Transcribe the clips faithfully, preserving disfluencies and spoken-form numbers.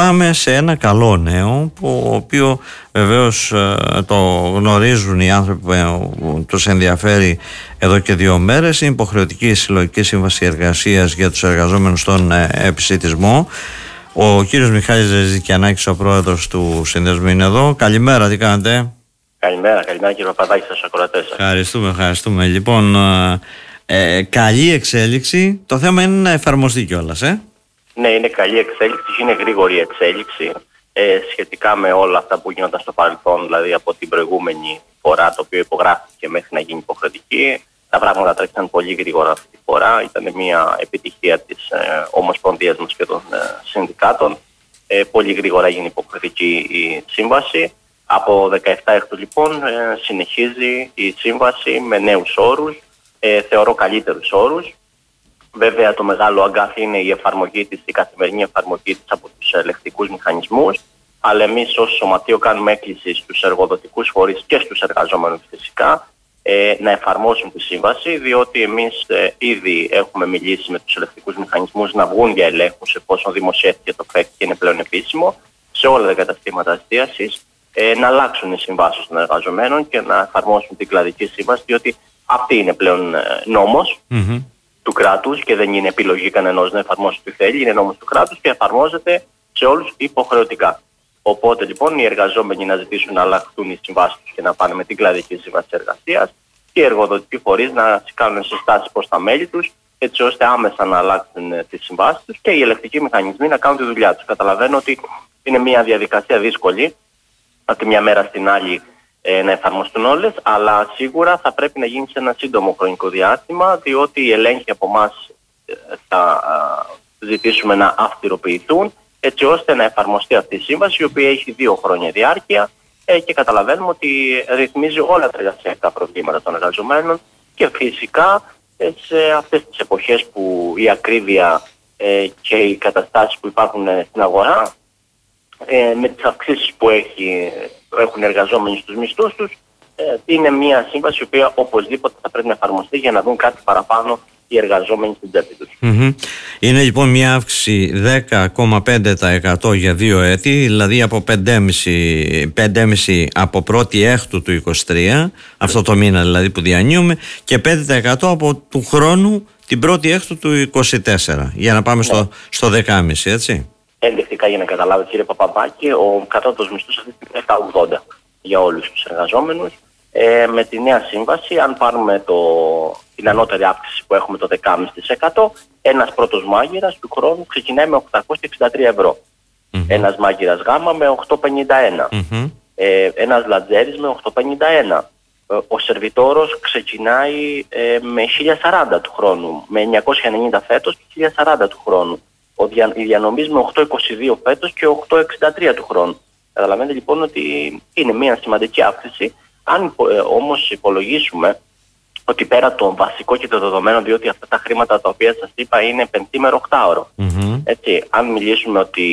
πάμε σε ένα καλό νέο, που, ο οποίο βεβαίως το γνωρίζουν οι άνθρωποι που τους ενδιαφέρει εδώ και δύο μέρες. Είναι υποχρεωτική συλλογική σύμβαση εργασίας για τους εργαζόμενους στον επισιτισμό. Ο κύριος Μιχάλης Ζεζικιανάκης, ο πρόεδρος του συνδέσμου, είναι εδώ. Καλημέρα, τι κάνετε? Καλημέρα, καλημέρα κύριε Παπαδάκη, σας ακροατές σας. Ευχαριστούμε, ευχαριστούμε. Λοιπόν, ε, καλή εξέλιξη. Το θέμα είναι να εφαρμοστεί κιόλας, ε? Ναι, είναι καλή εξέλιξη, είναι γρήγορη εξέλιξη ε, σχετικά με όλα αυτά που γίνονταν στο παρελθόν, δηλαδή από την προηγούμενη φορά, το οποίο υπογράφηκε μέχρι να γίνει υποχρεωτική. Τα πράγματα τρέχαν πολύ γρήγορα αυτή τη φορά. Ήταν μια επιτυχία της ε, Ομοσπονδίας μας και των ε, συνδικάτων. Ε, πολύ γρήγορα έγινε υποχρεωτική η σύμβαση. Από δεκαεπτά Έκτου λοιπόν ε, συνεχίζει η σύμβαση με νέους όρους, ε, θεωρώ καλύτερους όρους. Βέβαια το μεγάλο αγκάθι είναι η εφαρμογή της, η καθημερινή εφαρμογή της από τους ελεκτικούς μηχανισμούς, αλλά εμείς ως σωματείο κάνουμε έκκληση στους εργοδοτικούς φορείς και στους εργαζόμενους φυσικά ε, να εφαρμόσουν τη σύμβαση, διότι εμείς ε, ήδη έχουμε μιλήσει με τους ελεκτικούς μηχανισμούς να βγουν για ελέγχους εφόσον δημοσιεύτηκε το ΠΕΚ και είναι πλέον επίσημο σε όλα τα καταστήματα εστίασης, ε, να αλλάξουν οι συμβάσεις των εργαζομένων και να εφαρμόσουν την κλαδική σύμβαση, διότι αυτή είναι πλέον ε, νόμος. Mm-hmm. του κράτους και δεν είναι επιλογή κανενός να εφαρμόσει τι θέλει, είναι νόμος του κράτους και εφαρμόζεται σε όλους υποχρεωτικά. Οπότε λοιπόν οι εργαζόμενοι να ζητήσουν να αλλάχθουν οι συμβάσεις τους και να πάνε με την κλαδική σύμβαση εργασίας και οι εργοδοτικοί φορείς να κάνουν συστάσεις προς τα μέλη τους, έτσι ώστε άμεσα να αλλάξουν τις συμβάσεις τους και οι ελεκτικοί μηχανισμοί να κάνουν τη δουλειά τους. Καταλαβαίνω ότι είναι μια διαδικασία δύσκολη, από τη μια μέρα στην άλλη Ε, να εφαρμοστούν όλες, αλλά σίγουρα θα πρέπει να γίνει σε ένα σύντομο χρονικό διάστημα, διότι οι ελέγχοι από εμάς ε, θα ε, ζητήσουμε να αυστηροποιηθούν, έτσι ώστε να εφαρμοστεί αυτή η σύμβαση, η οποία έχει δύο χρόνια διάρκεια ε, και καταλαβαίνουμε ότι ρυθμίζει όλα τα εργασιακά προβλήματα των εργαζομένων και φυσικά ε, σε αυτές τις εποχές που η ακρίβεια ε, και οι καταστάσεις που υπάρχουν στην αγορά, Ε, με τις αυξήσεις που έχει, έχουν εργαζόμενοι στους μισθούς τους, ε, είναι μια σύμβαση η οποία οπωσδήποτε θα πρέπει να εφαρμοστεί για να δουν κάτι παραπάνω οι εργαζόμενοι στην τσέπη τους. Mm-hmm. Είναι λοιπόν μια αύξηση δέκα κόμμα πέντε τοις εκατό για δύο έτη, δηλαδή από πέντε κόμμα πέντε τοις εκατό από πρώτη Έκτου του είκοσι τρία, mm. αυτό το μήνα δηλαδή που διανύουμε, και πέντε τοις εκατό από του χρόνου την πρώτη Έκτου του είκοσι τέσσερα, για να πάμε mm. στο, στο δέκα κόμμα πέντε, έτσι. Ενδεικτικά για να καταλάβετε κύριε Παπαδάκη, ο κατώτατος μισθός αυτή είναι επτά ογδόντα για όλους τους εργαζόμενους. Ε, με τη νέα σύμβαση, αν πάρουμε το, την ανώτερη αύξηση που έχουμε το δέκα κόμμα πέντε τοις εκατό, ένας πρώτος μάγειρας του χρόνου ξεκινάει με οκτακόσια εξήντα τρία ευρώ. Mm-hmm. Ένας μάγειρας γάμα με οκτακόσια πενήντα ένα. Mm-hmm. Ε, ένας λατζέρης με οκτακόσια πενήντα ένα. Ε, ο σερβιτόρος ξεκινάει ε, με χίλια σαράντα του χρόνου, με εννιακόσια ενενήντα φέτος και χίλια σαράντα του χρόνου. Ο δια, οι διανομής με οκτακόσια είκοσι δύο φέτος και οκτακόσια εξήντα τρία του χρόνου. Καταλαβαίνετε λοιπόν ότι είναι μια σημαντική αύξηση. Αν ε, όμως υπολογίσουμε ότι πέρα το βασικό και το δεδομένο, διότι αυτά τα χρήματα τα οποία σας είπα είναι πεντήμερο οκτάωρο. Mm-hmm. Έτσι, αν μιλήσουμε ότι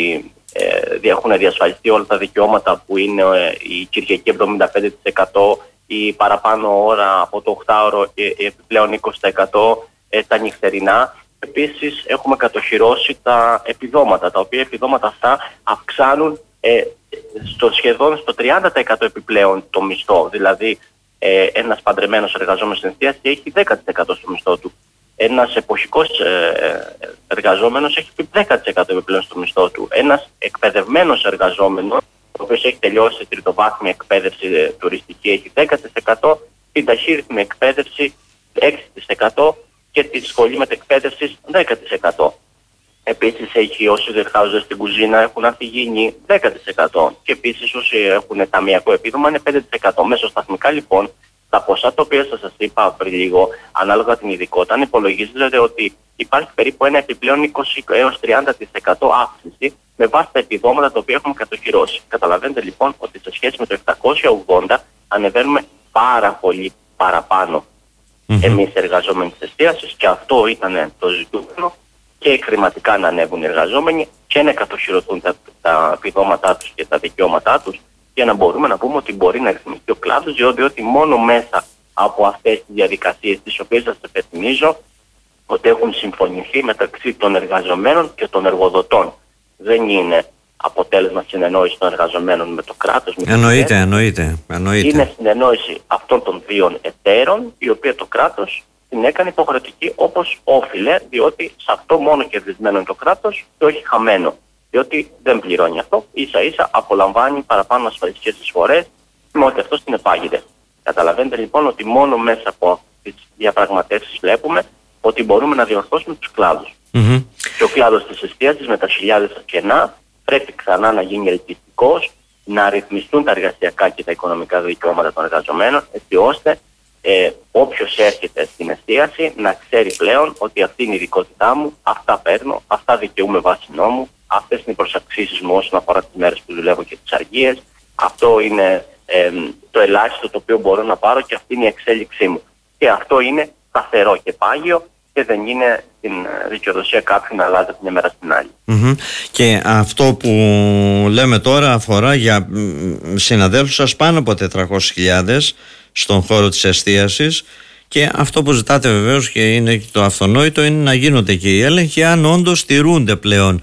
ε, έχουν διασφαλιστεί όλα τα δικαιώματα που είναι ε, η Κυριακή εβδομήντα πέντε τοις εκατό, η παραπάνω ώρα από το οκτάωρο και ε, επιπλέον είκοσι τοις εκατό ε, τα νυχτερινά. Επίσης έχουμε κατοχυρώσει τα επιδόματα, τα οποία επιδόματα αυτά αυξάνουν ε, στο σχεδόν στο τριάντα τοις εκατό επιπλέον το μισθό. Δηλαδή ε, ένας παντρεμένος εργαζόμενος στην εστίαση έχει δέκα τοις εκατό στο μισθό του. Ένας εποχικός ε, εργαζόμενος έχει δέκα τοις εκατό επιπλέον στο μισθό του. Ένας εκπαιδευμένος εργαζόμενος, ο οποίος έχει τελειώσει τριτοβάθμια εκπαίδευση ε, τουριστική, έχει δέκα τοις εκατό, την ταχύρυθμη εκπαίδευση έξι τοις εκατό και τη σχολή μετεκπαίδευσης δέκα τοις εκατό. Επίσης έχει όσοι εργάζονται στην κουζίνα έχουν αφηγήνει δέκα τοις εκατό και επίσης όσοι έχουν ταμιακό επίδομα είναι πέντε τοις εκατό. Μεσοσταθμικά λοιπόν τα ποσά τα οποία σας είπα πριν λίγο, ανάλογα την ειδικότητα, αν υπολογίζετε ότι υπάρχει περίπου ένα επιπλέον είκοσι έως τριάντα τοις εκατό αύξηση με βάση τα επιδόματα τα οποία έχουμε κατοχυρώσει. Καταλαβαίνετε λοιπόν ότι σε σχέση με το επτακόσια ογδόντα ανεβαίνουμε πάρα πολύ παραπάνω. Mm-hmm. Εμείς εργαζόμενοι της εστίασης, και αυτό ήταν το ζητούμενο, και χρηματικά να ανέβουν οι εργαζόμενοι και να κατοχυρωθούν τα, τα επιδόματά τους και τα δικαιώματά τους, για να μπορούμε να πούμε ότι μπορεί να ρυθμιστεί ο κλάδος, διότι μόνο μέσα από αυτές τις διαδικασίες, τις οποίες σας υπενθυμίζω ότι έχουν συμφωνηθεί μεταξύ των εργαζομένων και των εργοδοτών. Δεν είναι αποτέλεσμα συνεννόηση των εργαζομένων με το κράτος. Με εννοείται, εννοείται, εννοείται. Είναι συνεννόηση αυτών των δύο εταίρων, η οποία το κράτος την έκανε υποχρεωτική όπως όφιλε, διότι σε αυτό μόνο κερδισμένο είναι το κράτος και όχι χαμένο. Διότι δεν πληρώνει αυτό, ίσα ίσα απολαμβάνει παραπάνω ασφαλιστικές εισφορές με ό,τι αυτό συνεπάγεται. Καταλαβαίνετε λοιπόν ότι μόνο μέσα από τις διαπραγματεύσεις βλέπουμε ότι μπορούμε να διορθώσουμε τους κλάδους. Mm-hmm. Και ο κλάδος της εστίασης με τα χιλιάδες κενά πρέπει ξανά να γίνει ελκυστικός, να ρυθμιστούν τα εργασιακά και τα οικονομικά δικαιώματα των εργαζομένων, έτσι ώστε ε, όποιος έρχεται στην εστίαση να ξέρει πλέον ότι αυτή είναι η ειδικότητά μου, αυτά παίρνω, αυτά δικαιούμαι βάσει νόμου, αυτές είναι οι προσαυξήσεις μου όσον αφορά τις μέρες που δουλεύω και τις αργίες, αυτό είναι ε, το ελάχιστο το οποίο μπορώ να πάρω και αυτή είναι η εξέλιξή μου. Και αυτό είναι σταθερό και πάγιο και δεν είναι στην δικαιοδοσία κάποιου να αλλάζει από μια μέρα στην άλλη. Mm-hmm. Και αυτό που λέμε τώρα αφορά για συναδέλφους σας πάνω από τετρακόσιες χιλιάδες στον χώρο της εστίασης, και αυτό που ζητάτε βεβαίως και είναι το αυτονόητο είναι να γίνονται και οι έλεγχοι αν όντως τηρούνται πλέον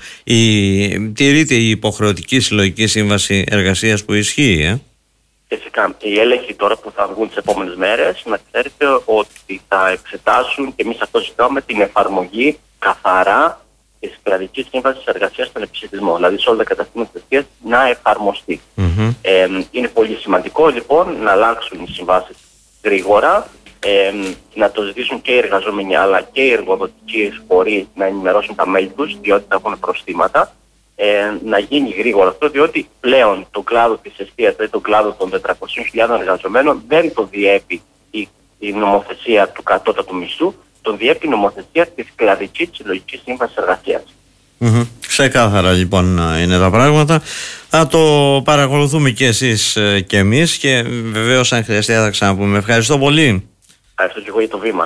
η, τηρείται η υποχρεωτική συλλογική σύμβαση εργασίας που ισχύει. Ε? Φυσικά. Οι έλεγχοι τώρα που θα βγουν τις επόμενες μέρες, να ξέρετε ότι θα εξετάσουν, και εμείς αυτό ζητάμε, την εφαρμογή καθαρά της κρατικής σύμβασης εργασίας στον επισιτισμό. Δηλαδή σε όλα τα καταστήματα της εστίασης να εφαρμοστεί. Mm-hmm. Ε, είναι πολύ σημαντικό λοιπόν να αλλάξουν οι συμβάσεις γρήγορα, ε, να το ζητήσουν και οι εργαζόμενοι αλλά και οι εργοδοτικοί φορείς να ενημερώσουν τα μέλη τους, διότι θα έχουν προστήματα. Ε, να γίνει γρήγορα αυτό, διότι πλέον τον κλάδο της εστίας, δηλαδή τον κλάδο των τετρακοσίων χιλιάδων εργαζομένων, δεν το διέπει η, η νομοθεσία του κατώτατου μισθού, τον διέπει η νομοθεσία της κλαδικής συλλογικής σύμβασης εργασίας. Mm-hmm. Ξεκάθαρα λοιπόν είναι τα πράγματα. Θα το παρακολουθούμε και εσείς και εμείς, και βεβαίως αν χρειαστεί θα ξαναπούμε. Ευχαριστώ πολύ. Ευχαριστώ και εγώ για το βήμα.